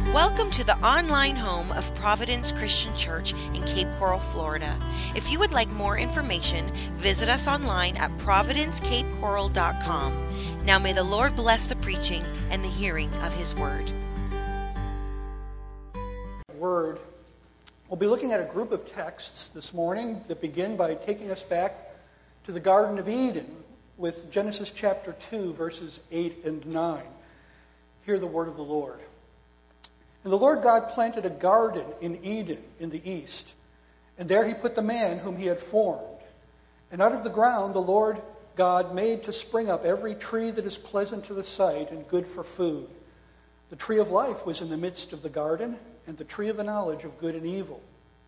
Welcome to the online home of Providence Christian Church in Cape Coral, Florida. If you would like more information, visit us online at providencecapecoral.com. Now may the Lord bless the preaching and the hearing of His word. We'll be looking at a group of texts this morning that begin by taking us back to the Garden of Eden with Genesis chapter 2, verses 8 and 9. Hear the word of the Lord. And the Lord God planted a garden in Eden in the east, and there He put the man whom He had formed. And out of the ground the Lord God made to spring up every tree that is pleasant to the sight and good for food. The tree of life was in the midst of the garden, and the tree of the knowledge of good and evil.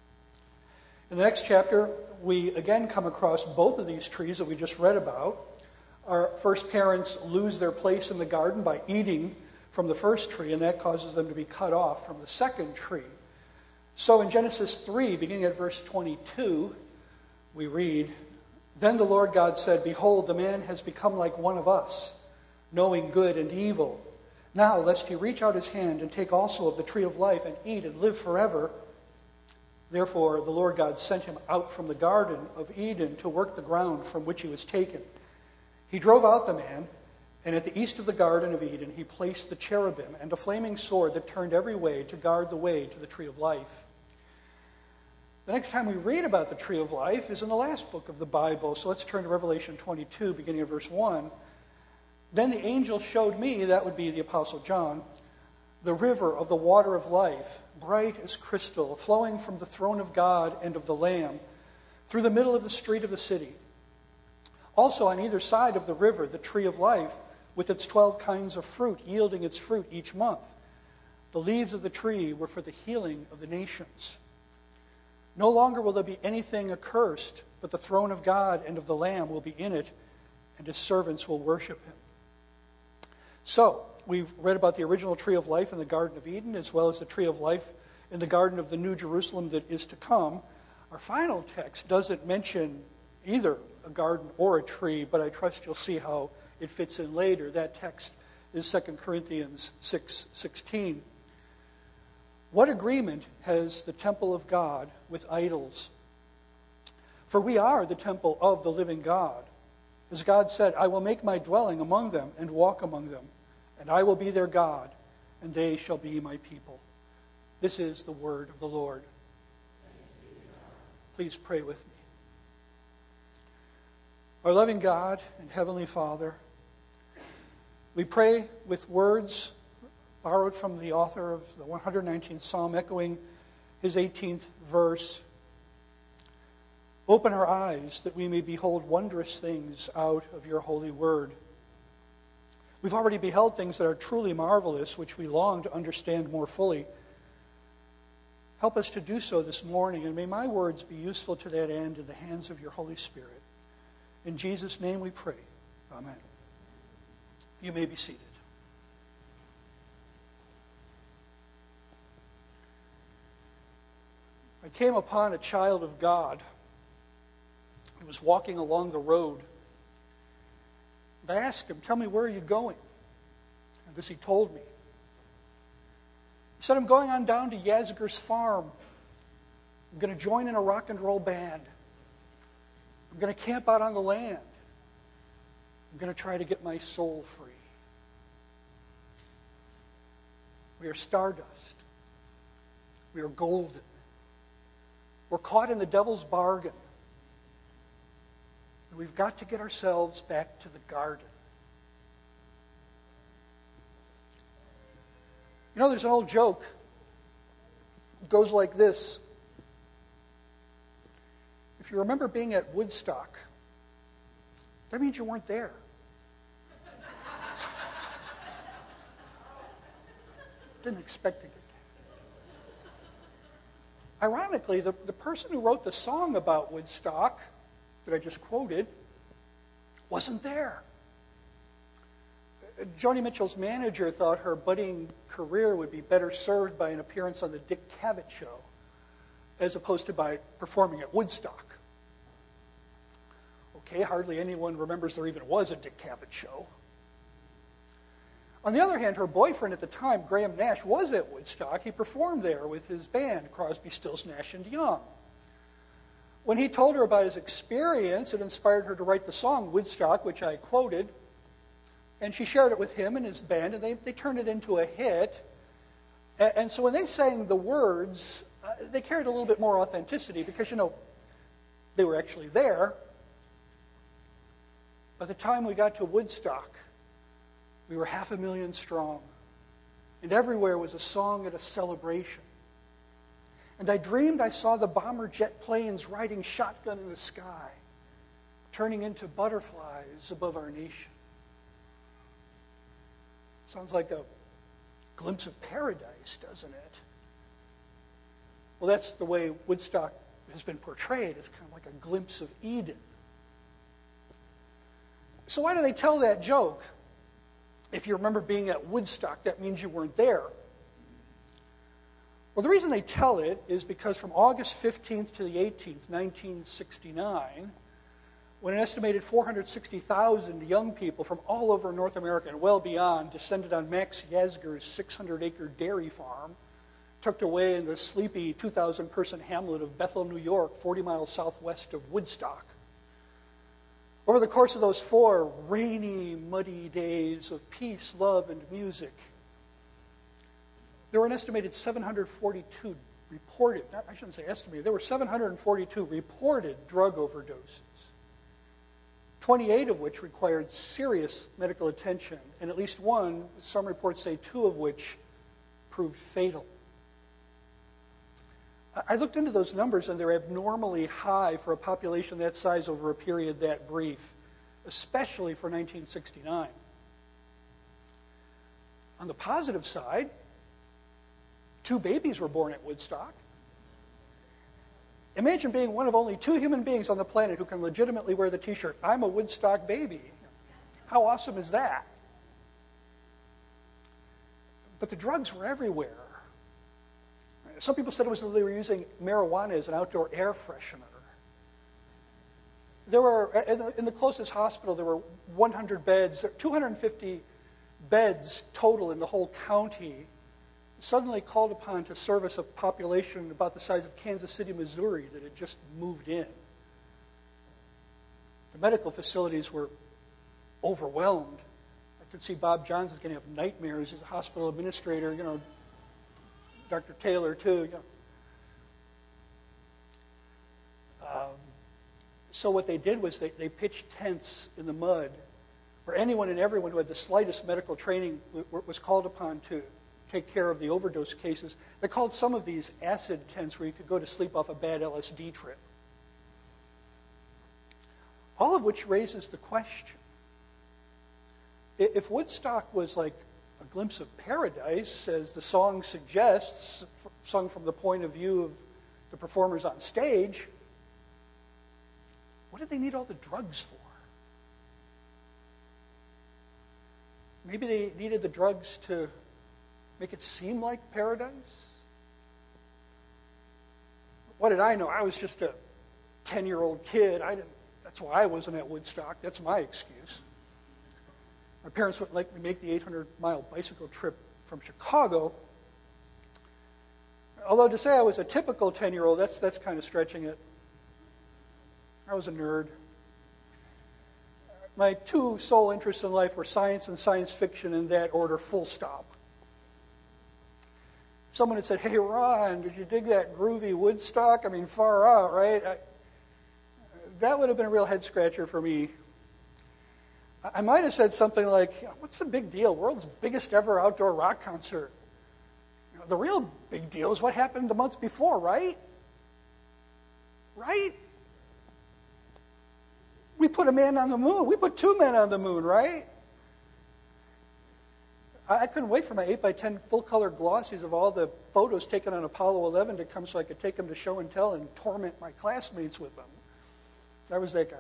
In the next chapter, we again come across both of these trees that we just read about. Our first parents lose their place in the garden by eating from the first tree, and that causes them to be cut off from the second tree. So in Genesis 3, beginning at verse 22, we read, Then the Lord God said, Behold, the man has become like one of us, knowing good and evil. Now, lest he reach out his hand and take also of the tree of life and eat and live forever. Therefore, the Lord God sent him out from the garden of Eden to work the ground from which he was taken. He drove out the man, and at the east of the Garden of Eden he placed the cherubim and a flaming sword that turned every way to guard the way to the tree of life. The next time we read about the tree of life is in the last book of the Bible. So let's turn to Revelation 22, beginning of verse 1. Then the angel showed me, that would be the Apostle John, the river of the water of life, bright as crystal, flowing from the throne of God and of the Lamb, through the middle of the street of the city. Also on either side of the river, the tree of life, with its 12 kinds of fruit, yielding its fruit each month. The leaves of the tree were for the healing of the nations. No longer will there be anything accursed, but the throne of God and of the Lamb will be in it, and His servants will worship Him. So, we've read about the original tree of life in the Garden of Eden, as well as the tree of life in the Garden of the New Jerusalem that is to come. Our final text doesn't mention either a garden or a tree, but I trust you'll see how it fits in later. That text is 2 Corinthians 6:16. What agreement has the temple of God with idols? For we are the temple of the living God. As God said, I will make my dwelling among them and walk among them, and I will be their God, and they shall be my people. This is the word of the Lord. Please pray with me. Our loving God and Heavenly Father, we pray with words borrowed from the author of the 119th Psalm, echoing his 18th verse. Open our eyes that we may behold wondrous things out of your holy word. We've already beheld things that are truly marvelous, which we long to understand more fully. Help us to do so this morning, and may my words be useful to that end in the hands of your Holy Spirit. In Jesus' name we pray. Amen. You may be seated. I came upon a child of God. He was walking along the road. And I asked him, Tell me, where are you going? And this he told me. He said, I'm going on down to Yazger's farm. I'm going to join in a rock and roll band. I'm going to camp out on the land. I'm going to try to get my soul free. We are stardust. We are golden. We're caught in the devil's bargain. And we've got to get ourselves back to the garden. You know, there's an old joke. It goes like this. If you remember being at Woodstock, that means you weren't there. Didn't expect to get there. Ironically, the person who wrote the song about Woodstock that I just quoted wasn't there. Joni Mitchell's manager thought her budding career would be better served by an appearance on the Dick Cavett Show as opposed to by performing at Woodstock. Okay, hardly anyone remembers there even was a Dick Cavett Show. On the other hand, her boyfriend at the time, Graham Nash, was at Woodstock. He performed there with his band, Crosby, Stills, Nash and Young. When he told her about his experience, it inspired her to write the song Woodstock, which I quoted, and she shared it with him and his band, and they turned it into a hit. And so when they sang the words, they carried a little bit more authenticity because, they were actually there. By the time we got to Woodstock, we were 500,000 strong, and everywhere was a song and a celebration. And I dreamed I saw the bomber jet planes riding shotgun in the sky, turning into butterflies above our nation. Sounds like a glimpse of paradise, doesn't it? Well, that's the way Woodstock has been portrayed. It's kind of like a glimpse of Eden. So why do they tell that joke? If you remember being at Woodstock, that means you weren't there. Well, the reason they tell it is because from August 15th to the 18th, 1969, when an estimated 460,000 young people from all over North America and well beyond descended on Max Yasgur's 600-acre dairy farm, tucked away in the sleepy 2,000-person hamlet of Bethel, New York, 40 miles southwest of Woodstock. Over the course of those 4 rainy, muddy days of peace, love, and music, there were an estimated 742 reported, I shouldn't say estimated, there were 742 reported drug overdoses, 28 of which required serious medical attention, and at least one, some reports say 2 of which proved fatal. I looked into those numbers, and they're abnormally high for a population that size over a period that brief, especially for 1969. On the positive side, 2 babies were born at Woodstock. Imagine being one of only 2 human beings on the planet who can legitimately wear the t-shirt, "I'm a Woodstock baby." How awesome is that? But the drugs were everywhere. Some people said it was that they were using marijuana as an outdoor air freshener. There were, in the closest hospital, there were 100 beds, 250 beds total in the whole county, suddenly called upon to service a population about the size of Kansas City, Missouri, that had just moved in. The medical facilities were overwhelmed. I could see Bob Johns is going to have nightmares as a hospital administrator, Dr. Taylor, too. So what they did was they pitched tents in the mud where anyone and everyone who had the slightest medical training was called upon to take care of the overdose cases. They called some of these acid tents where you could go to sleep off a bad LSD trip. All of which raises the question. If Woodstock was like a glimpse of paradise, as the song suggests, sung from the point of view of the performers on stage, what did they need all the drugs for? Maybe they needed the drugs to make it seem like paradise? What did I know? I was just a 10-year-old kid. That's why I wasn't at Woodstock. That's my excuse. My parents wouldn't let me make the 800-mile bicycle trip from Chicago. Although to say I was a typical 10-year-old, that's kind of stretching it. I was a nerd. My 2 sole interests in life were science and science fiction in that order, full stop. If someone had said, "Hey, Ron, did you dig that groovy Woodstock?" Far out, right? That would have been a real head-scratcher for me. I might have said something like, "What's the big deal? World's biggest ever outdoor rock concert. The real big deal is what happened the months before, right? Right? We put a man on the moon. We put 2 men on the moon, right?" I couldn't wait for my 8x10 full-color glossies of all the photos taken on Apollo 11 to come so I could take them to show and tell and torment my classmates with them. I was that guy.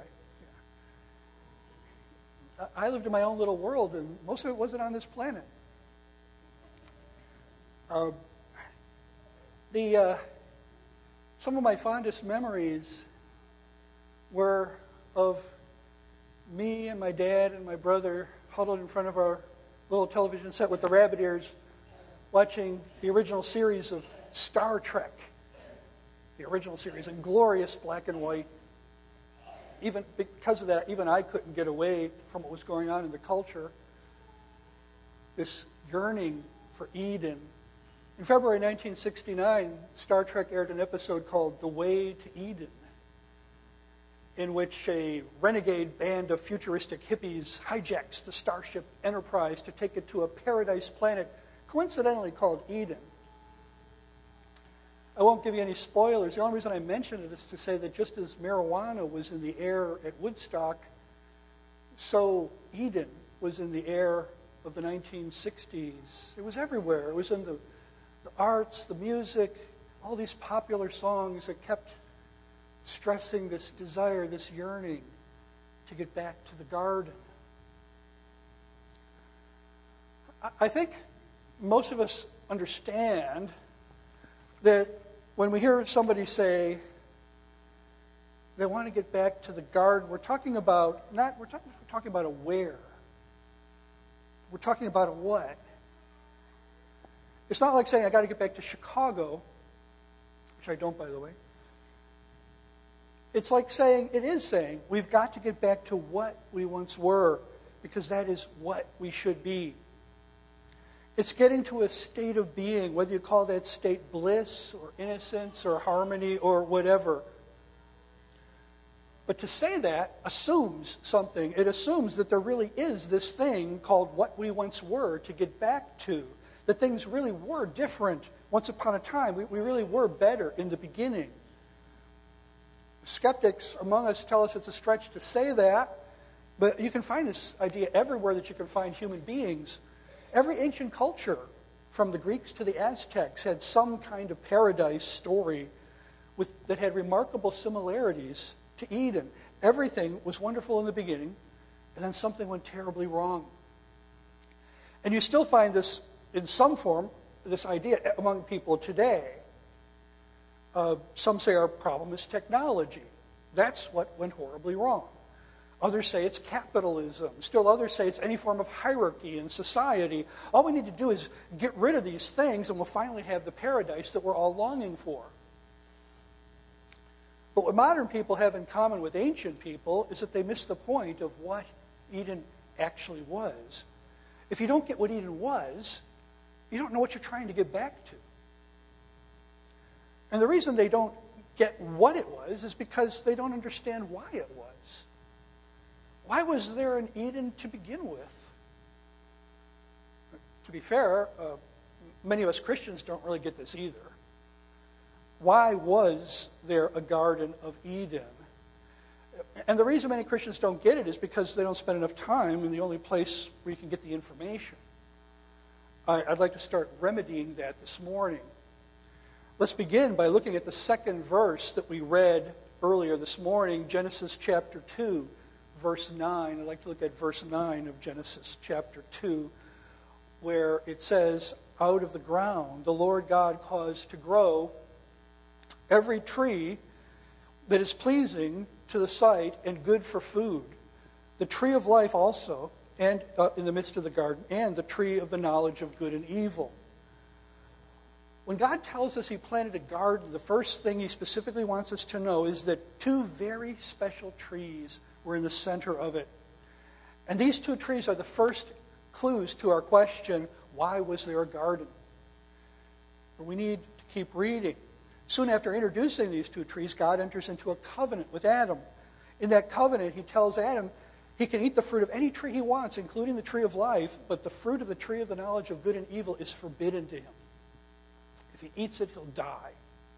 Yeah. I lived in my own little world, and most of it wasn't on this planet. Some of my fondest memories were of me and my dad and my brother huddled in front of our little television set with the rabbit ears, watching the original series of Star Trek. The original series in glorious black and white. Even because of that, even I couldn't get away from what was going on in the culture. This yearning for Eden. In February 1969, Star Trek aired an episode called The Way to Eden, in which a renegade band of futuristic hippies hijacks the Starship Enterprise to take it to a paradise planet, coincidentally called Eden. I won't give you any spoilers. The only reason I mention it is to say that just as marijuana was in the air at Woodstock, so Eden was in the air of the 1960s. It was everywhere. It was in the arts, the music, all these popular songs that kept stressing this desire, this yearning to get back to the garden. I think most of us understand that when we hear somebody say they want to get back to the garden, we're talking about a where. We're talking about a what. It's not like saying I got to get back to Chicago, which I don't, by the way. It is saying we've got to get back to what we once were, because that is what we should be. It's getting to a state of being, whether you call that state bliss or innocence or harmony or whatever. But to say that assumes something. It assumes that there really is this thing called what we once were to get back to. That things really were different once upon a time. We really were better in the beginning. Skeptics among us tell us it's a stretch to say that, but you can find this idea everywhere that you can find human beings. Every ancient culture, from the Greeks to the Aztecs, had some kind of paradise story that had remarkable similarities to Eden. Everything was wonderful in the beginning, and then something went terribly wrong. And you still find this, in some form, this idea among people today. Some say our problem is technology. That's what went horribly wrong. Others say it's capitalism. Still others say it's any form of hierarchy in society. All we need to do is get rid of these things and we'll finally have the paradise that we're all longing for. But what modern people have in common with ancient people is that they miss the point of what Eden actually was. If you don't get what Eden was, you don't know what you're trying to get back to. And the reason they don't get what it was is because they don't understand why it was. Why was there an Eden to begin with? To be fair, many of us Christians don't really get this either. Why was there a Garden of Eden? And the reason many Christians don't get it is because they don't spend enough time in the only place where you can get the information. I'd like to start remedying that this morning. Let's begin by looking at the second verse that we read earlier this morning, Genesis chapter 2, verse 9. I'd like to look at verse 9 of Genesis chapter 2, where it says, "Out of the ground the Lord God caused to grow every tree that is pleasing to the sight and good for food, the tree of life also, and in the midst of the garden, and the tree of the knowledge of good and evil." When God tells us he planted a garden, the first thing he specifically wants us to know is that two very special trees were in the center of it. And these two trees are the first clues to our question, why was there a garden? But we need to keep reading. Soon after introducing these two trees, God enters into a covenant with Adam. In that covenant, he tells Adam he can eat the fruit of any tree he wants, including the tree of life, but the fruit of the tree of the knowledge of good and evil is forbidden to him. If he eats it, he'll die.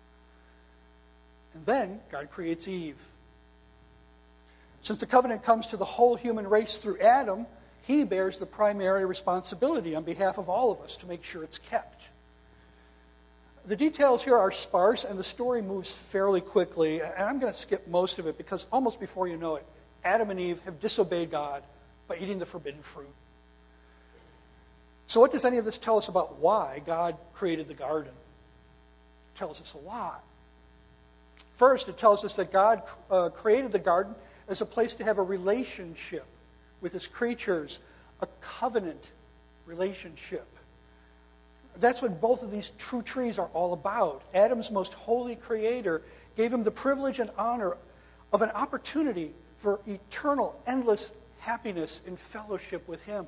And then God creates Eve. Since the covenant comes to the whole human race through Adam, he bears the primary responsibility on behalf of all of us to make sure it's kept. The details here are sparse, and the story moves fairly quickly. And I'm going to skip most of it because almost before you know it, Adam and Eve have disobeyed God by eating the forbidden fruit. So what does any of this tell us about why God created the garden? It tells us a lot. First, it tells us that God created the garden as a place to have a relationship with his creatures, a covenant relationship. That's what both of these true trees are all about. Adam's most holy creator gave him the privilege and honor of an opportunity for eternal, endless happiness in fellowship with him.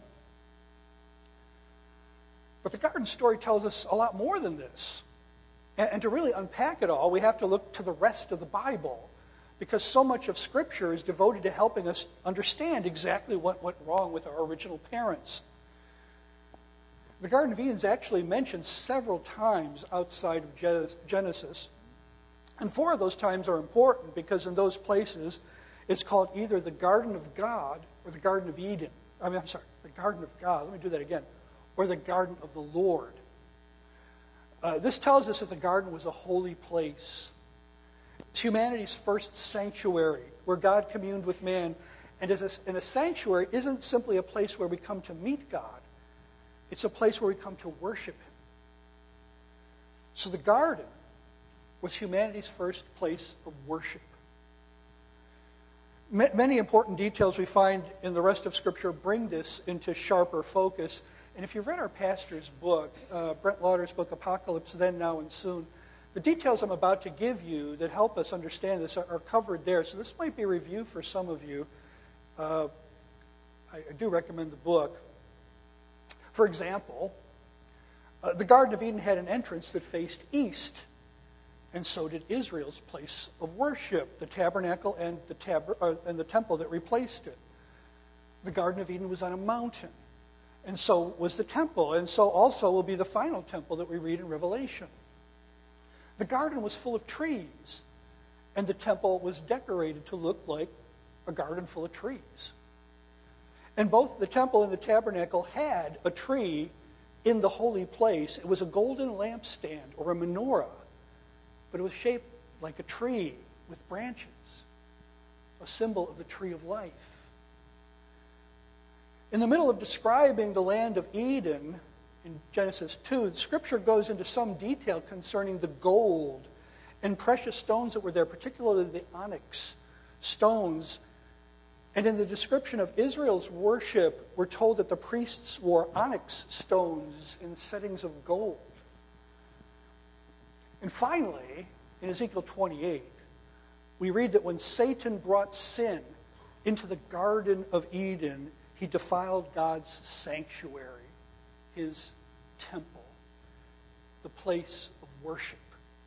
But the garden story tells us a lot more than this. And to really unpack it all, we have to look to the rest of the Bible, because so much of Scripture is devoted to helping us understand exactly what went wrong with our original parents. The Garden of Eden is actually mentioned several times outside of Genesis. And 4 of those times are important because in those places it's called either the Garden of God or the Garden of Eden. The Garden of God. Let me do that again. Or the Garden of the Lord. This tells us that the garden was a holy place. It's humanity's first sanctuary where God communed with man. And a sanctuary isn't simply a place where we come to meet God. It's a place where we come to worship him. So the garden was humanity's first place of worship. Many important details we find in the rest of Scripture bring this into sharper focus. And if you've read our pastor's book, Brent Lauder's book, Apocalypse, Then, Now, and Soon, the details I'm about to give you that help us understand this are covered there. So this might be a review for some of you. I do recommend the book. For example, the Garden of Eden had an entrance that faced east, and so did Israel's place of worship, the tabernacle and the temple that replaced it. The Garden of Eden was on a mountain, and so was the temple, and so also will be the final temple that we read in Revelation. The garden was full of trees, and the temple was decorated to look like a garden full of trees. And both the temple and the tabernacle had a tree in the holy place. It was a golden lampstand or a menorah, but it was shaped like a tree with branches, a symbol of the tree of life. In the middle of describing the land of Eden in Genesis 2, Scripture goes into some detail concerning the gold and precious stones that were there, particularly the onyx stones. And in the description of Israel's worship, we're told that the priests wore onyx stones in settings of gold. And finally, in Ezekiel 28, we read that when Satan brought sin into the Garden of Eden, he defiled God's sanctuary, his temple, the place of worship.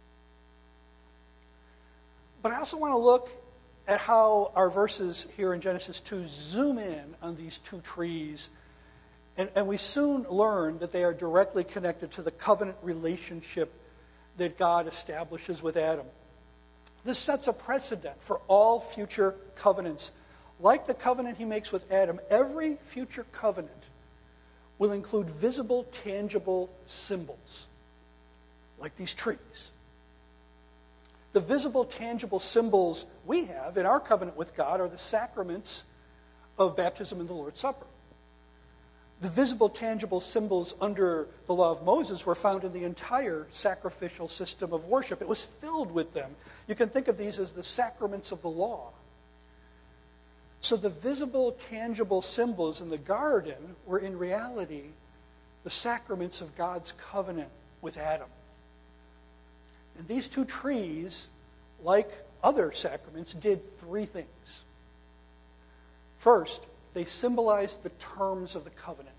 But I also want to look at how our verses here in Genesis 2 zoom in on these two trees. And we soon learn that they are directly connected to the covenant relationship that God establishes with Adam. This sets a precedent for all future covenants. Like the covenant he makes with Adam, every future covenant will include visible, tangible symbols, like these trees. The visible, tangible symbols we have in our covenant with God are the sacraments of baptism and the Lord's Supper. The visible, tangible symbols under the law of Moses were found in the entire sacrificial system of worship. It was filled with them. You can think of these as the sacraments of the law. So the visible, tangible symbols in the garden were in reality the sacraments of God's covenant with Adam. And these two trees, like other sacraments, did three things. First, they symbolized the terms of the covenant.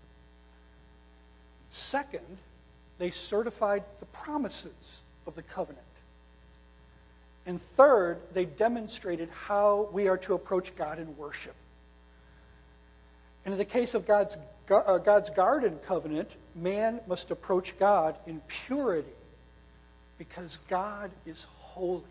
Second, they certified the promises of the covenant. And third, they demonstrated how we are to approach God in worship. And in the case of God's garden covenant, man must approach God in purity because God is holy.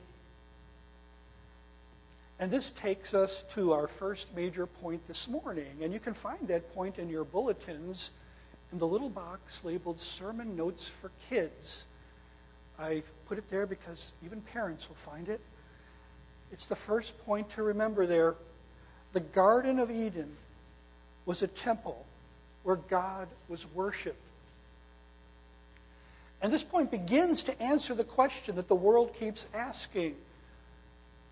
And this takes us to our first major point this morning. And you can find that point in your bulletins in the little box labeled Sermon Notes for Kids. I put it there because even parents will find it. It's the first point to remember there. The Garden of Eden was a temple where God was worshipped. And this point begins to answer the question that the world keeps asking.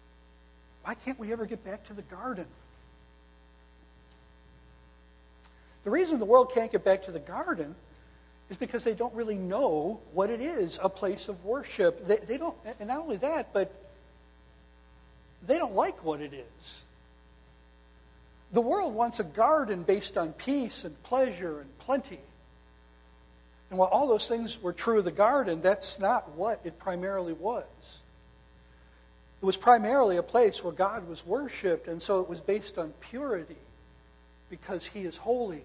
Why can't we ever get back to the garden? The reason the world can't get back to the garden is because they don't really know what it is, a place of worship. They don't, and not only that, but they don't like what it is. The world wants a garden based on peace and pleasure and plenty. And while all those things were true of the garden, that's not what it primarily was. It was primarily a place where God was worshipped, and so it was based on purity, because He is holy.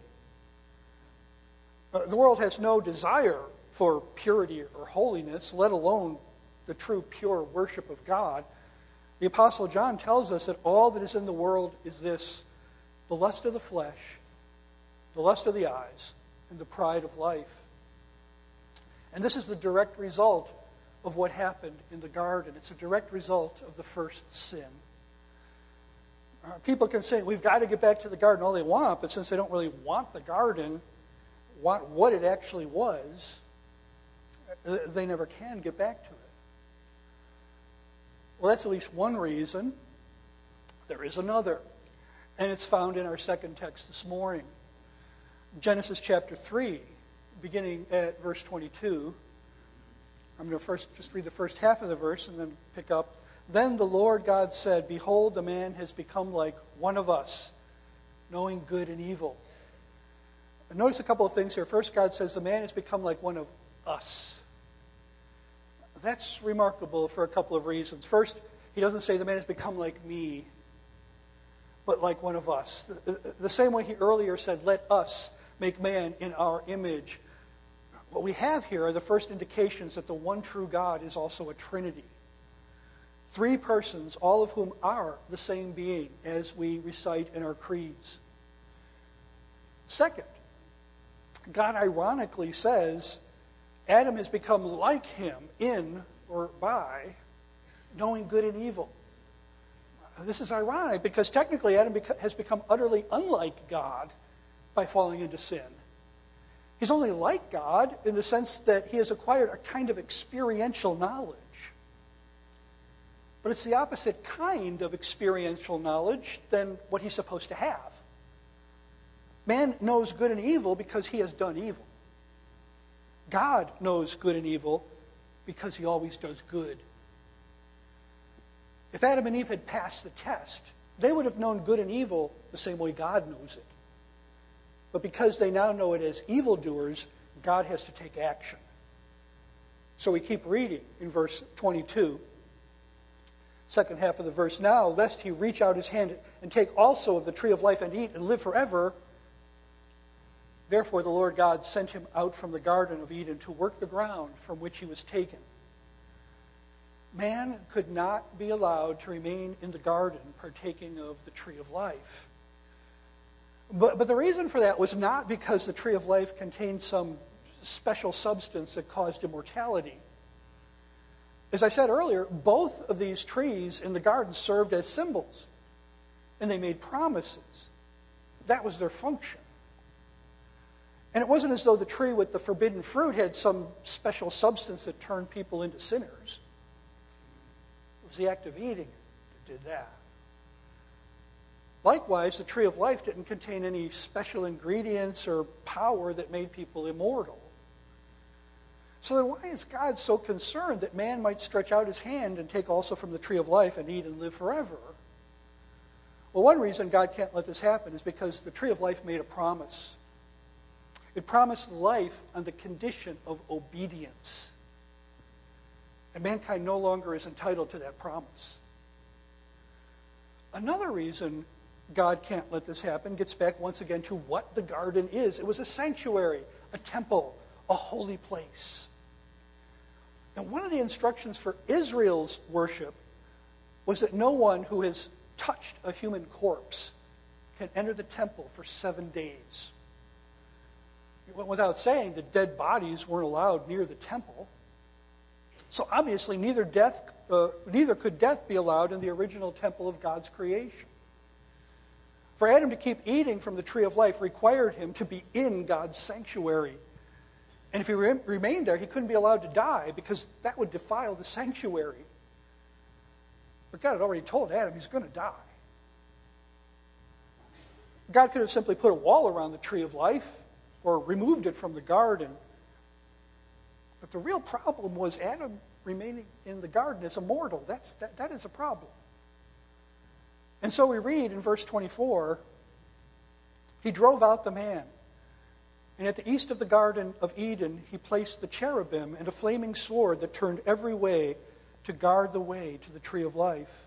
The world has no desire for purity or holiness, let alone the true pure worship of God. The Apostle John tells us that all that is in the world is this: the lust of the flesh, the lust of the eyes, and the pride of life. And this is the direct result of what happened in the garden. It's a direct result of the first sin. People can say, we've got to get back to the garden all they want, but since they don't really want the garden, want what it actually was, they never can get back to it. Well, that's at least one reason. There is another, and it's found in our second text this morning. Genesis chapter 3, beginning at verse 22. I'm going to first just read the first half of the verse and then pick up. Then the Lord God said, "Behold, the man has become like one of us, knowing good and evil." And notice a couple of things here. First, God says the man has become like one of us. That's remarkable for a couple of reasons. First, He doesn't say the man has become like me, but like one of us. The same way He earlier said, "Let us make man in our image." What we have here are the first indications that the one true God is also a Trinity. Three persons, all of whom are the same being, as we recite in our creeds. Second, God ironically says Adam has become like him in or by knowing good and evil. This is ironic because technically Adam has become utterly unlike God by falling into sin. He's only like God in the sense that he has acquired a kind of experiential knowledge. But it's the opposite kind of experiential knowledge than what he's supposed to have. Man knows good and evil because he has done evil. God knows good and evil because he always does good. If Adam and Eve had passed the test, they would have known good and evil the same way God knows it. But because they now know it as evildoers, God has to take action. So we keep reading in verse 22. Second half of the verse. "Now, lest he reach out his hand and take also of the tree of life and eat and live forever. Therefore the Lord God sent him out from the Garden of Eden to work the ground from which he was taken." Man could not be allowed to remain in the garden partaking of the tree of life. But the reason for that was not because the tree of life contained some special substance that caused immortality. As I said earlier, both of these trees in the garden served as symbols, and they made promises. That was their function. And it wasn't as though the tree with the forbidden fruit had some special substance that turned people into sinners. It was the act of eating it that did that. Likewise, the tree of life didn't contain any special ingredients or power that made people immortal. So then why is God so concerned that man might stretch out his hand and take also from the tree of life and eat and live forever? Well, one reason God can't let this happen is because the tree of life made a promise. It promised life on the condition of obedience. And mankind no longer is entitled to that promise. Another reason God can't let this happen gets back once again to what the garden is. It was a sanctuary, a temple, a holy place. And one of the instructions for Israel's worship was that no one who has touched a human corpse can enter the temple for 7 days. It went without saying that dead bodies weren't allowed near the temple. So obviously neither could death be allowed in the original temple of God's creation. For Adam to keep eating from the tree of life required him to be in God's sanctuary. And if he remained there, he couldn't be allowed to die because that would defile the sanctuary. But God had already told Adam he's going to die. God could have simply put a wall around the tree of life or removed it from the garden. But the real problem was Adam remaining in the garden as a mortal. That is a problem. And so we read in verse 24, he drove out the man. And at the east of the Garden of Eden, he placed the cherubim and a flaming sword that turned every way to guard the way to the tree of life.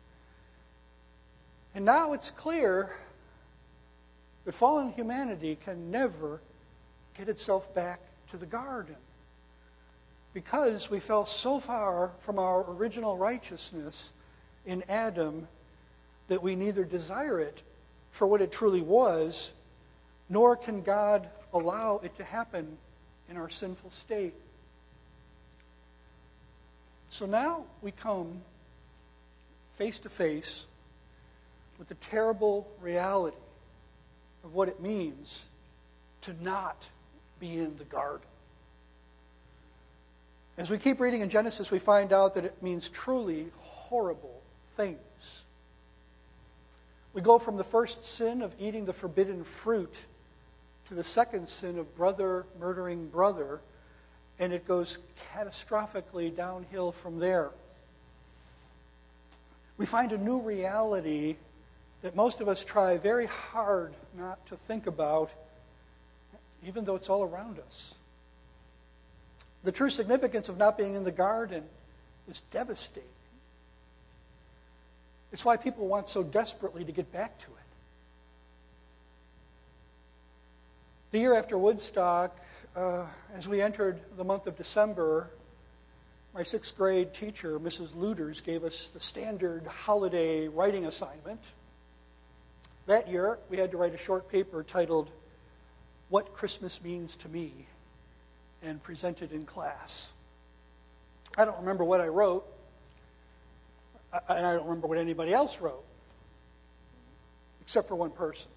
And now it's clear that fallen humanity can never get itself back to the garden, because we fell so far from our original righteousness in Adam that we neither desire it for what it truly was, nor can God allow it to happen in our sinful state. So now we come face to face with the terrible reality of what it means to not be in the garden. As we keep reading in Genesis, we find out that it means truly horrible things. We go from the first sin of eating the forbidden fruit to the second sin of brother murdering brother, and it goes catastrophically downhill from there. We find a new reality that most of us try very hard not to think about, even though it's all around us. The true significance of not being in the garden is devastating. It's why people want so desperately to get back to it. The year after Woodstock, as we entered the month of December, my sixth grade teacher, Mrs. Luders, gave us the standard holiday writing assignment. That year, we had to write a short paper titled, "What Christmas Means to Me," and present it in class. I don't remember what I wrote, and I don't remember what anybody else wrote, except for one person.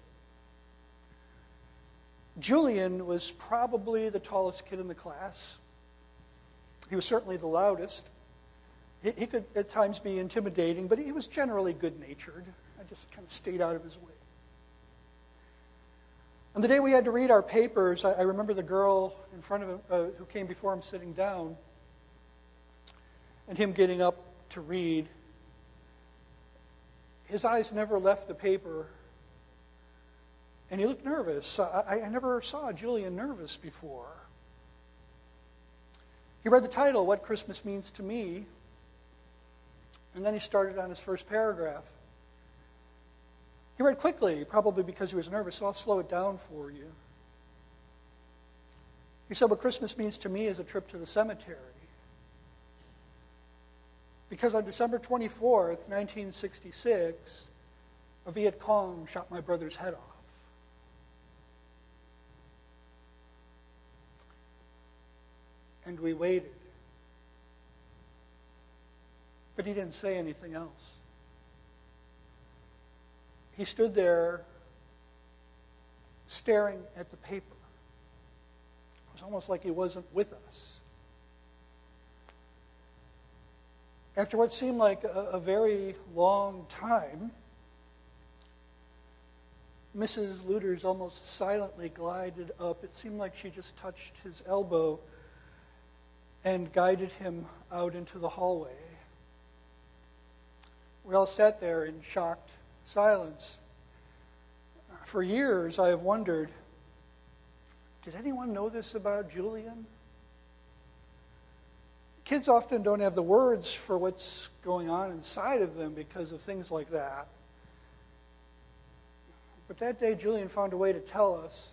Julian was probably the tallest kid in the class. He was certainly the loudest. He could at times be intimidating, but he was generally good-natured. I just kind of stayed out of his way. On the day we had to read our papers, I remember the girl in front of him who came before him sitting down, and him getting up to read. His eyes never left the paper, and he looked nervous. I never saw Julian nervous before. He read the title, "What Christmas Means to Me," and then he started on his first paragraph. He read quickly, probably because he was nervous, so I'll slow it down for you. He said, "What Christmas means to me is a trip to the cemetery. Because on December 24th, 1966, a Viet Cong shot my brother's head off. And we waited. But he didn't say anything else. He stood there staring at the paper. It was almost like he wasn't with us. After what seemed like a very long time, Mrs. Luders almost silently glided up. It seemed like she just touched his elbow and guided him out into the hallway. We all sat there in shocked silence. For years, I have wondered, did anyone know this about Julian? Kids often don't have the words for what's going on inside of them because of things like that. But that day, Julian found a way to tell us,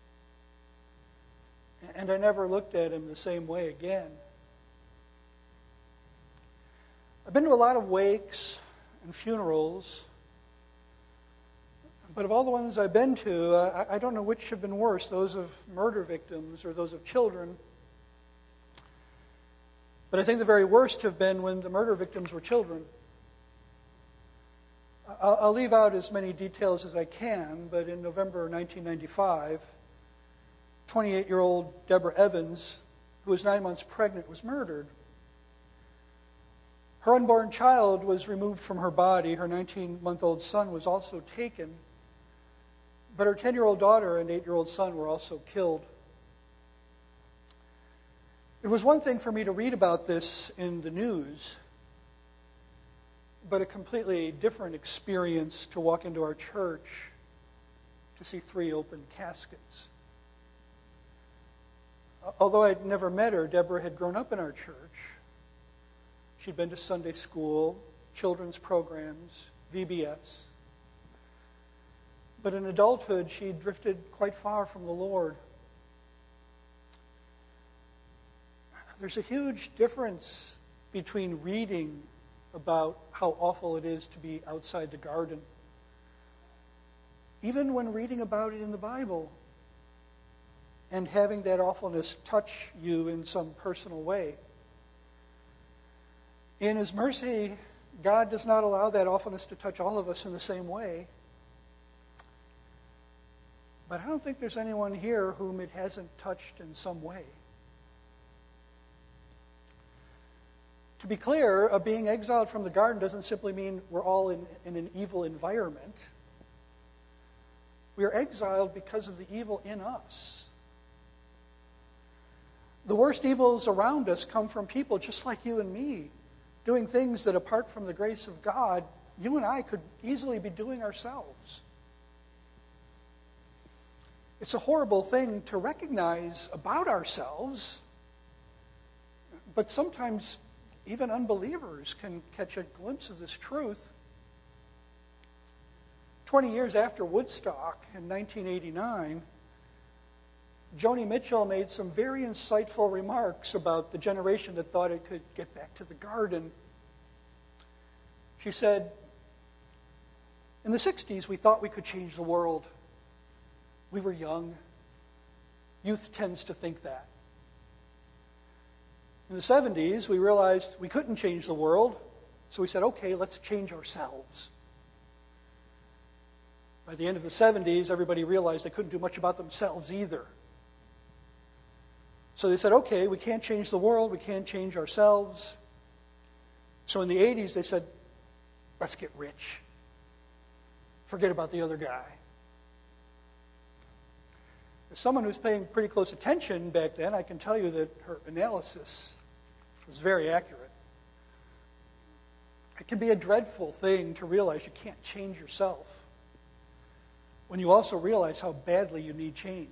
and I never looked at him the same way again. I've been to a lot of wakes and funerals, but of all the ones I've been to, I don't know which have been worse, those of murder victims or those of children. But I think the very worst have been when the murder victims were children. I'll leave out as many details as I can, but in November 1995, 28-year-old Deborah Evans, who was 9 months pregnant, was murdered. Her unborn child was removed from her body. Her 19-month-old son was also taken. But her 10-year-old daughter and 8-year-old son were also killed. It was one thing for me to read about this in the news, but a completely different experience to walk into our church to see 3 open caskets. Although I'd never met her, Deborah had grown up in our church. She'd been to Sunday school, children's programs, VBS. But in adulthood, she drifted quite far from the Lord. There's a huge difference between reading about how awful it is to be outside the garden, even when reading about it in the Bible, and having that awfulness touch you in some personal way. In His mercy, God does not allow that awfulness to touch all of us in the same way. But I don't think there's anyone here whom it hasn't touched in some way. To be clear, being exiled from the garden doesn't simply mean we're all in an evil environment. We are exiled because of the evil in us. The worst evils around us come from people just like you and me, doing things that apart from the grace of God, you and I could easily be doing ourselves. It's a horrible thing to recognize about ourselves, but sometimes even unbelievers can catch a glimpse of this truth. 20 years after Woodstock in 1989, Joni Mitchell made some very insightful remarks about the generation that thought it could get back to the garden. She said, "In the 60s, we thought we could change the world. We were young. Youth tends to think that. In the 70s, we realized we couldn't change the world, so we said, okay, let's change ourselves. By the end of the 70s, everybody realized they couldn't do much about themselves either. So they said, okay, we can't change the world, we can't change ourselves. So in the 80s, they said, let's get rich. Forget about the other guy." As someone who's paying pretty close attention back then, I can tell you that her analysis was very accurate. It can be a dreadful thing to realize you can't change yourself when you also realize how badly you need change.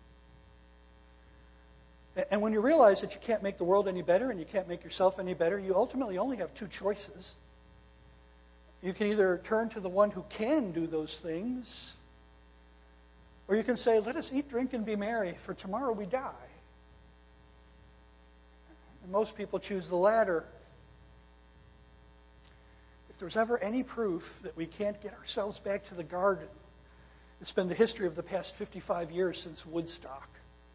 And when you realize that you can't make the world any better and you can't make yourself any better, you ultimately only have 2 choices. You can either turn to the one who can do those things, or you can say, let us eat, drink, and be merry, for tomorrow we die. And most people choose the latter. If there's ever any proof that we can't get ourselves back to the garden, it's been the history of the past 55 years since Woodstock.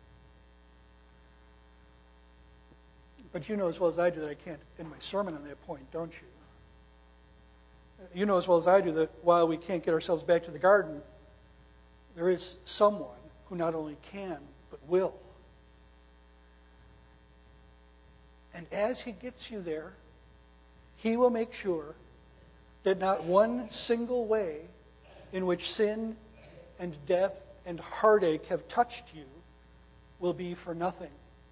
But you know as well as I do that I can't end my sermon on that point, don't you? You know as well as I do that while we can't get ourselves back to the garden, there is someone who not only can, but will. And as He gets you there, He will make sure that not one single way in which sin and death and heartache have touched you will be for nothing.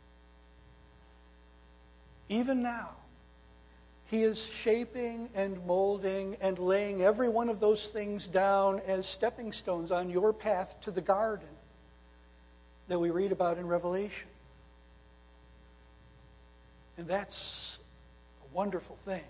Even now, He is shaping and molding and laying every one of those things down as stepping stones on your path to the garden that we read about in Revelation. And that's a wonderful thing.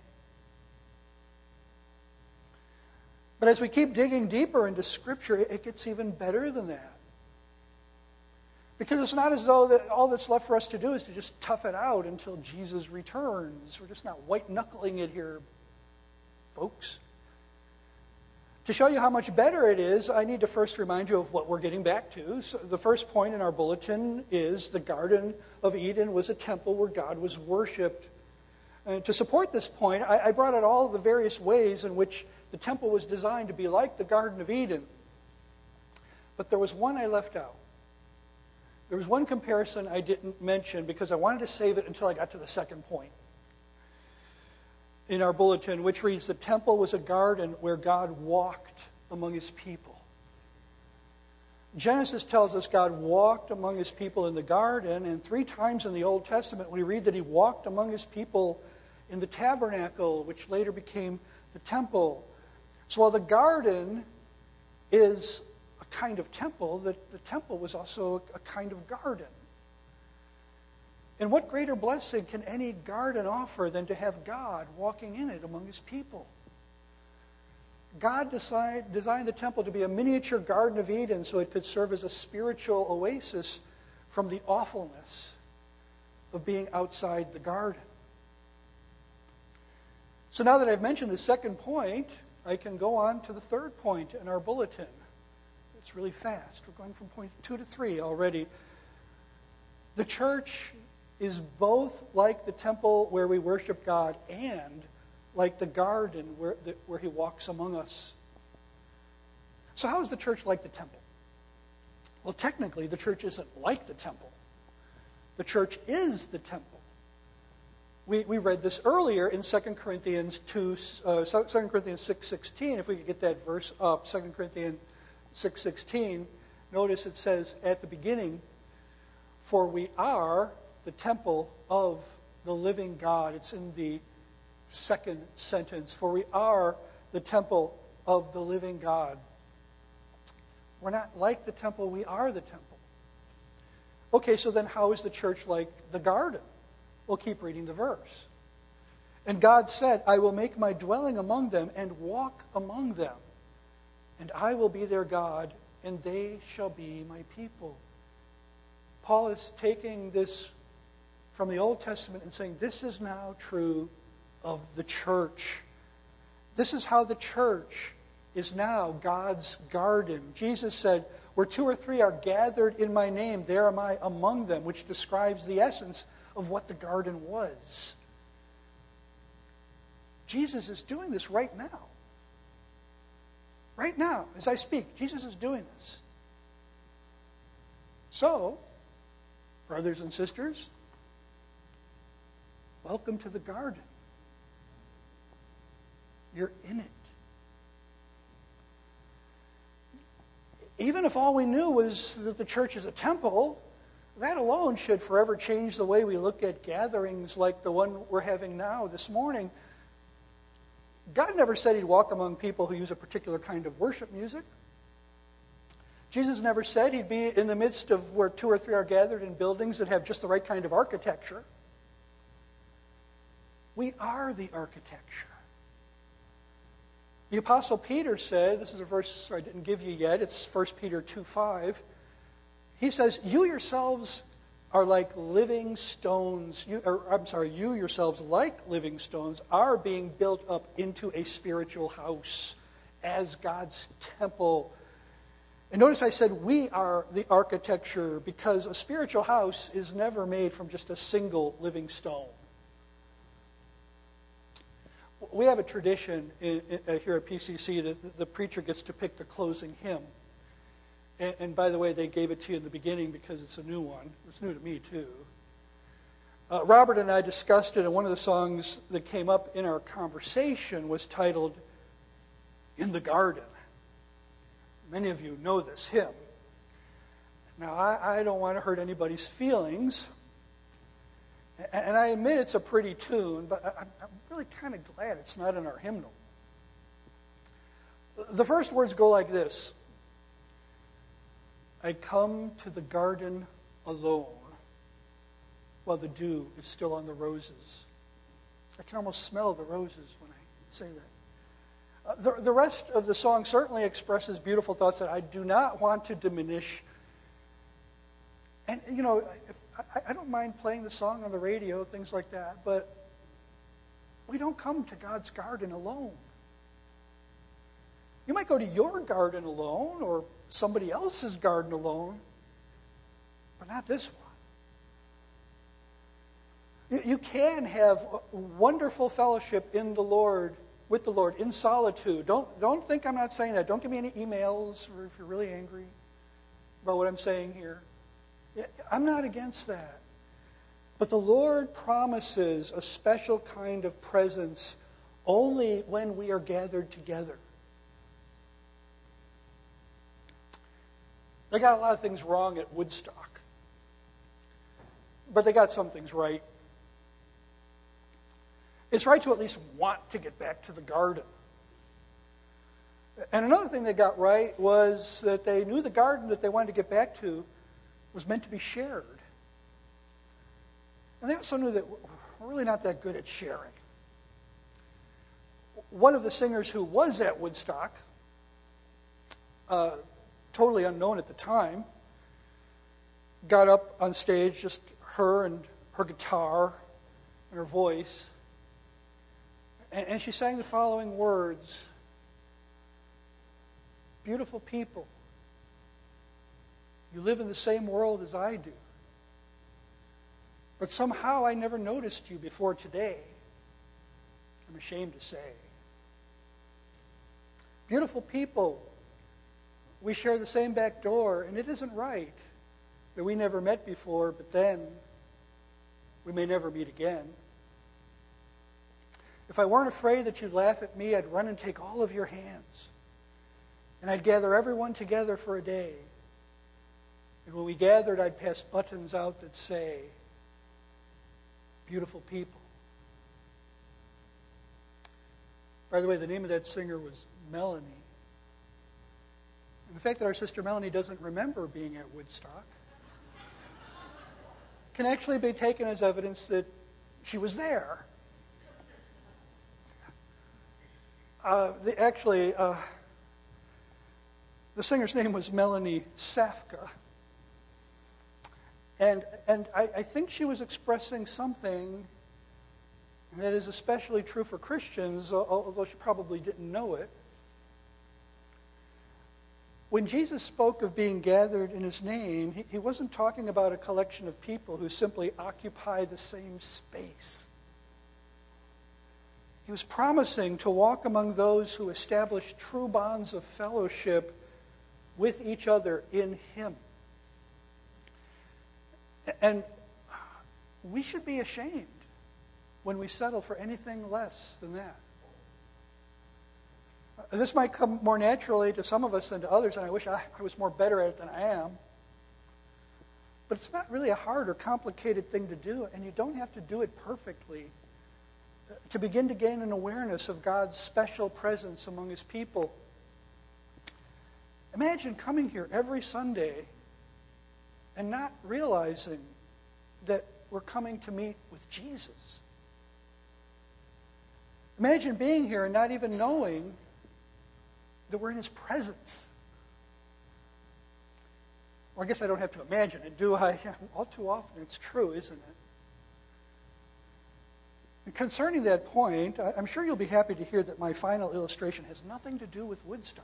But as we keep digging deeper into Scripture, it gets even better than that. Because it's not as though that all that's left for us to do is to just tough it out until Jesus returns. We're just not white-knuckling it here, folks. To show you how much better it is, I need to first remind you of what we're getting back to. So the first point in our bulletin is the Garden of Eden was a temple where God was worshipped. And to support this point, I brought out all the various ways in which the temple was designed to be like the Garden of Eden. But there was one I left out. There was one comparison I didn't mention because I wanted to save it until I got to the second point in our bulletin, which reads, the temple was a garden where God walked among His people. Genesis tells us God walked among his people in the garden, and 3 times in the Old Testament we read that he walked among his people in the tabernacle, which later became the temple. So while the garden is a kind of temple, the temple was also a kind of garden. And what greater blessing can any garden offer than to have God walking in it among his people? God designed the temple to be a miniature Garden of Eden so it could serve as a spiritual oasis from the awfulness of being outside the garden. So now that I've mentioned the second point, I can go on to the third point in our bulletin. It's really fast. We're going from point 2 to 3 already. The church is both like the temple where we worship God and like the garden where he walks among us. So how is the church like the temple? Well, technically, the church isn't like the temple. The church is the temple. We read this earlier in 2 Corinthians 6:16. If we could get that verse up, 2 Corinthians 6:16. Notice it says at the beginning, "For we are the temple of the living God." It's in the second sentence. For we are the temple of the living God. We're not like the temple, we are the temple. Okay, so then how is the church like the garden? We'll keep reading the verse. And God said, "I will make my dwelling among them and walk among them. And I will be their God, and they shall be my people." Paul is taking this from the Old Testament and saying, this is now true of the church. This is how the church is now God's garden. Jesus said, "Where 2 or 3 are gathered in my name, there am I among them," which describes the essence of what the garden was. Jesus is doing this right now. Right now, as I speak, Jesus is doing this. So, brothers and sisters, welcome to the garden. You're in it. Even if all we knew was that the church is a temple, that alone should forever change the way we look at gatherings like the one we're having now this morning. God never said he'd walk among people who use a particular kind of worship music. Jesus never said he'd be in the midst of where 2 or 3 are gathered in buildings that have just the right kind of architecture. We are the architecture. The Apostle Peter said, this is a verse I didn't give you yet, it's 1 Peter 2:5. He says, you yourselves are like living stones. You yourselves, like living stones, are being built up into a spiritual house as God's temple. And notice I said we are the architecture because a spiritual house is never made from just a single living stone. We have a tradition here at PCC that the preacher gets to pick the closing hymn. And by the way, they gave it to you in the beginning because it's a new one. It's new to me, too. Robert and I discussed it, and one of the songs that came up in our conversation was titled, "In the Garden." Many of you know this hymn. Now, I don't want to hurt anybody's feelings, and I admit it's a pretty tune, but I'm really kind of glad it's not in our hymnal. The first words go like this: I come to the garden alone while the dew is still on the roses. I can almost smell the roses when I say that. The rest of the song certainly expresses beautiful thoughts that I do not want to diminish. And, you know, I don't mind playing the song on the radio, things like that, but we don't come to God's garden alone. You might go to your garden alone or somebody else's garden alone, but not this one. You can have wonderful fellowship in the Lord, with the Lord, in solitude. Don't think I'm not saying that. Don't give me any emails or if you're really angry about what I'm saying here. I'm not against that. But the Lord promises a special kind of presence only when we are gathered together. They got a lot of things wrong at Woodstock, but they got some things right. It's right to at least want to get back to the garden. And another thing they got right was that they knew the garden that they wanted to get back to was meant to be shared. And they also knew that we're really not that good at sharing. One of the singers who was at Woodstock, totally unknown at the time, got up on stage, just her and her guitar and her voice, and she sang the following words: "Beautiful people, you live in the same world as I do, but somehow I never noticed you before today, I'm ashamed to say. Beautiful people, we share the same back door, and it isn't right that we never met before, but then we may never meet again. If I weren't afraid that you'd laugh at me, I'd run and take all of your hands, and I'd gather everyone together for a day. And when we gathered, I'd pass buttons out that say, beautiful people." By the way, the name of that singer was Melanie. And the fact that our sister Melanie doesn't remember being at Woodstock can actually be taken as evidence that she was there. The singer's name was Melanie Safka. And I think she was expressing something that is especially true for Christians, although she probably didn't know it. When Jesus spoke of being gathered in his name, he wasn't talking about a collection of people who simply occupy the same space. He was promising to walk among those who establish true bonds of fellowship with each other in him. And we should be ashamed when we settle for anything less than that. This might come more naturally to some of us than to others, and I wish I was more better at it than I am. But it's not really a hard or complicated thing to do, and you don't have to do it perfectly to begin to gain an awareness of God's special presence among his people. Imagine coming here every Sunday and not realizing that we're coming to meet with Jesus. Imagine being here and not even knowing that we're in his presence. Well, I guess I don't have to imagine it, do I? All too often it's true, isn't it? And concerning that point, I'm sure you'll be happy to hear that my final illustration has nothing to do with Woodstock.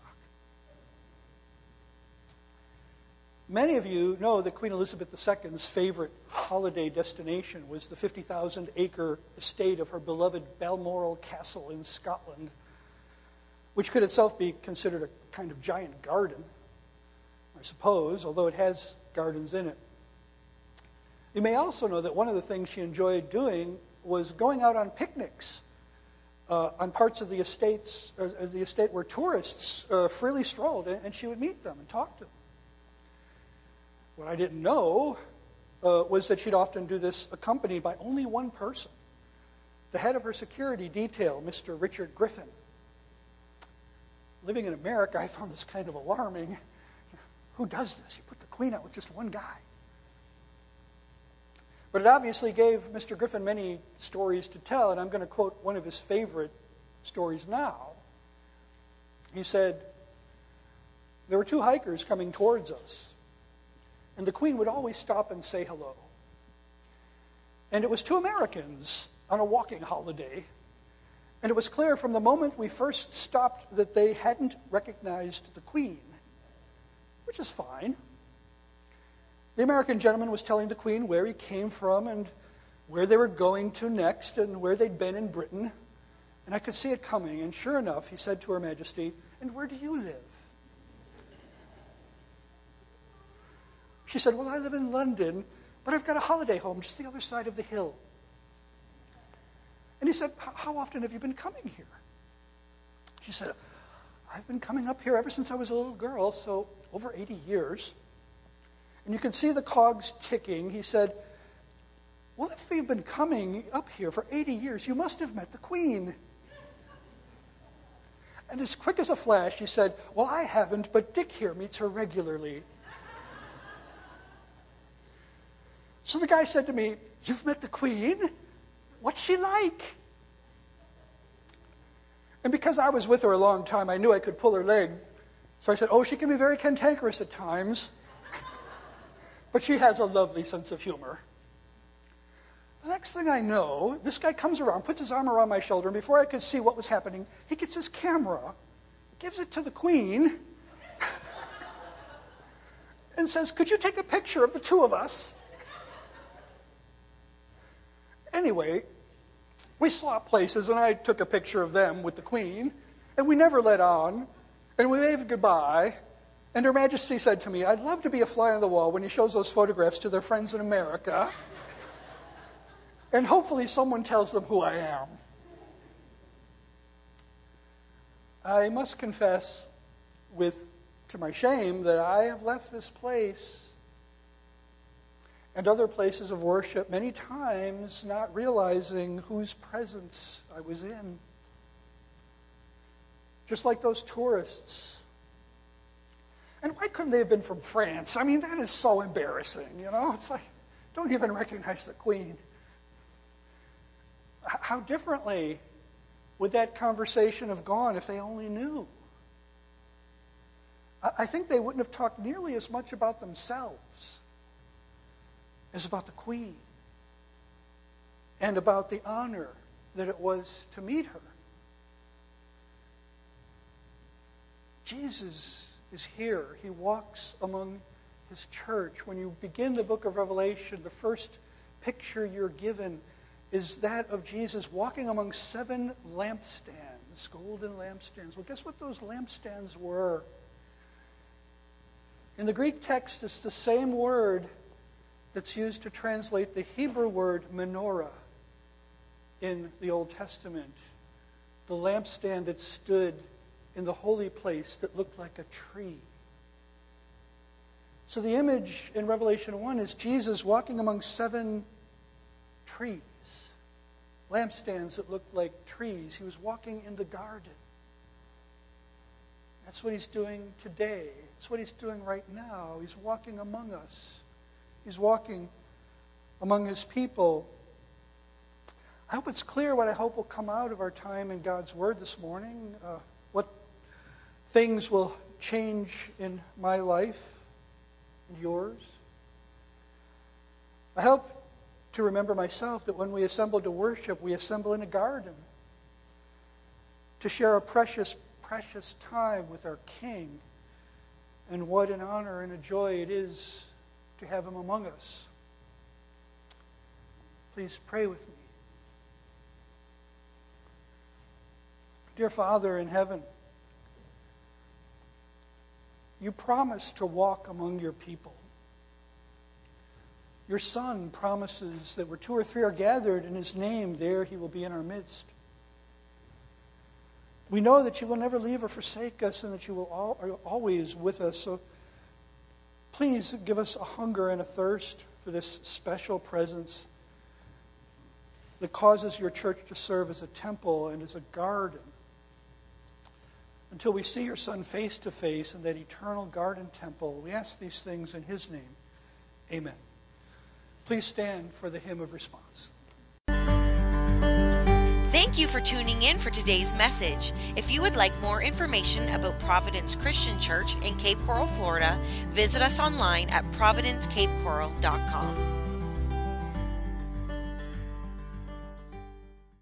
Many of you know that Queen Elizabeth II's favorite holiday destination was the 50,000-acre estate of her beloved Balmoral Castle in Scotland, which could itself be considered a kind of giant garden, I suppose, although it has gardens in it. You may also know that one of the things she enjoyed doing was going out on picnics on parts of the estate where tourists freely strolled, and she would meet them and talk to them. What I didn't know was that she'd often do this accompanied by only one person, the head of her security detail, Mr. Richard Griffin. Living in America, I found this kind of alarming. Who does this? You put the Queen out with just one guy. But it obviously gave Mr. Griffin many stories to tell, and I'm going to quote one of his favorite stories now. He said, "There were two hikers coming towards us, and the Queen would always stop and say hello. And it was two Americans on a walking holiday, and it was clear from the moment we first stopped that they hadn't recognized the Queen, which is fine. The American gentleman was telling the Queen where he came from and where they were going to next and where they'd been in Britain, and I could see it coming, and sure enough, he said to Her Majesty, 'And where do you live?' She said, 'Well, I live in London, but I've got a holiday home just the other side of the hill.' And he said, 'How often have you been coming here?' She said, 'I've been coming up here ever since I was a little girl, so over 80 years.' and you can see the cogs ticking. He said, well, if you've been coming up here for 80 years, you must have met the Queen. And as quick as a flash, he said, well, I haven't, but Dick here meets her regularly. So the guy said to me, you've met the Queen? What's she like? And because I was with her a long time, I knew I could pull her leg. So I said, oh, she can be very cantankerous at times. But she has a lovely sense of humor. The next thing I know, this guy comes around, puts his arm around my shoulder, and before I could see what was happening, he gets his camera, gives it to the Queen, and says, could you take a picture of the two of us? Anyway, we swapped places, and I took a picture of them with the Queen, and we never let on, and we waved goodbye, and Her Majesty said to me, I'd love to be a fly on the wall when he shows those photographs to their friends in America, and hopefully someone tells them who I am. I must confess, to my shame, that I have left this place and other places of worship many times not realizing whose presence I was in. Just like those tourists. And why couldn't they have been from France? I mean, that is so embarrassing, you know? It's like, don't even recognize the Queen. How differently would that conversation have gone if they only knew? I think they wouldn't have talked nearly as much about themselves as about the Queen and about the honor that it was to meet her. Jesus is here. He walks among his church. When you begin the book of Revelation, the first picture you're given is that of Jesus walking among 7 lampstands, golden lampstands. Well, guess what those lampstands were? In the Greek text, it's the same word that's used to translate the Hebrew word menorah in the Old Testament. The lampstand that stood in the holy place that looked like a tree. So the image in Revelation 1 is Jesus walking among 7 trees. Lampstands that looked like trees. He was walking in the garden. That's what he's doing today. That's what he's doing right now. He's walking among us. He's walking among his people. I hope it's clear what I hope will come out of our time in God's Word this morning. What things will change in my life and yours. I hope to remember myself that when we assemble to worship, we assemble in a garden to share a precious, precious time with our King. And what an honor and a joy it is to have him among us. Please pray with me. Dear Father in heaven, you promised to walk among your people. Your Son promises that where 2 or 3 are gathered in his name, there he will be in our midst. We know that you will never leave or forsake us and that you are always with us. So please give us a hunger and a thirst for this special presence that causes your church to serve as a temple and as a garden until we see your Son face to face in that eternal garden temple. We ask these things in his name. Amen. Please stand for the hymn of response. Thank you for tuning in for today's message. If you would like more information about Providence Christian Church in Cape Coral, Florida, visit us online at providencecapecoral.com.